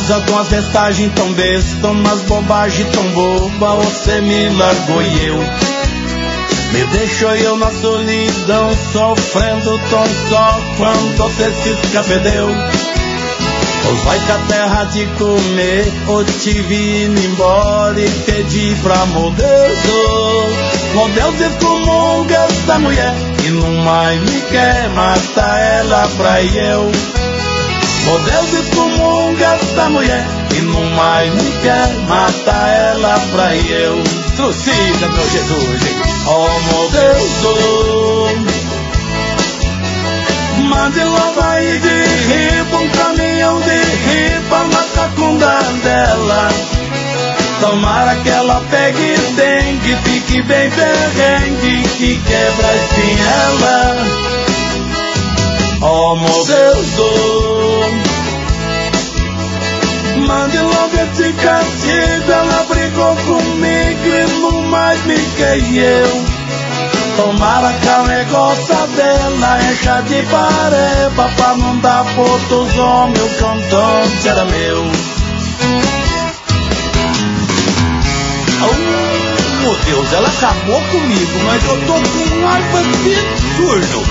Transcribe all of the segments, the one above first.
causa de umas vestagens tão besta, umas bobagens tão boba, você me largou e eu me deixou eu na solidão, sofrendo tão só quando você se escapedeu. Ou vai com a terra de comer, ou te vi indo embora e pedi pra amor Deus. Oh Deus, excomunga essa mulher e não mais me quer, mata ela pra eu. Oh Deus, excomunga essa mulher e não mais me quer, mata ela pra eu. Trucida, meu Jesus, hein? Oh meu Deus, oh, mande logo aí de riba um caminhão de riba na cacunda dela. Tomara que ela pegue dengue, fique bem perrengue, que quebra a espinhela. Oh meu Deus, oh, mande logo esse castigo, ela brigou comigo e não mais me quer eu. Tomara que a negócio dela encha de pareba, pra não dar por outros homens o cantante era meu. Oh meu Deus, ela acabou comigo, mas eu tô com um raiva absurdo.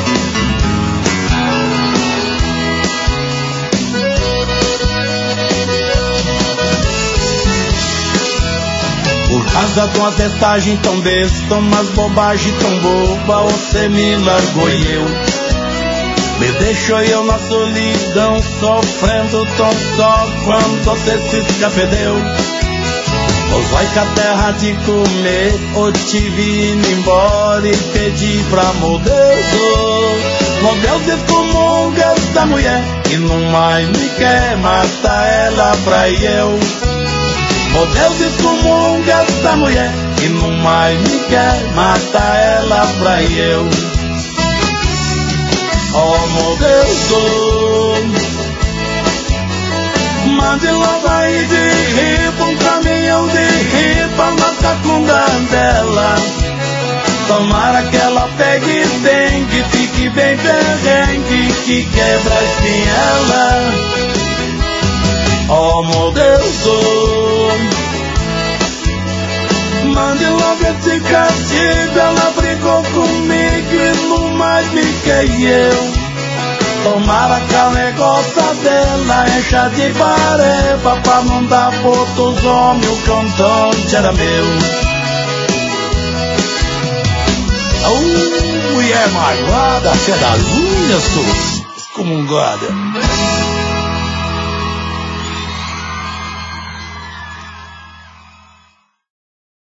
Por causa de umas vestagens tão besta, umas bobagens tão boba, você me largou e eu me deixou eu na solidão, sofrendo tão só quando você se escapedeu. Ou vai com a terra de comer, ou te vi indo embora e pedi pra amor Deus. Oh Deus, excomunga essa mulher e não mais me quer, mata ela pra eu. Oh Deus, excomunga essa mulher e não mais me quer, mata ela pra eu. Oh meu Deus, oh, mande logo aí de riba um caminhão de riba na cacunda dela. Tomara que ela pegue dengue, fique bem perrengue, que quebra a espinhela. Oh meu Deus, oh, mande logo esse castigo, ela brigou comigo e não mais me quer eu. Tomara que a negócio dela encha de pareba, pra não dar por outros homens o cantante era meu. Oh, mulher magoada, fé das unhas, excomungada.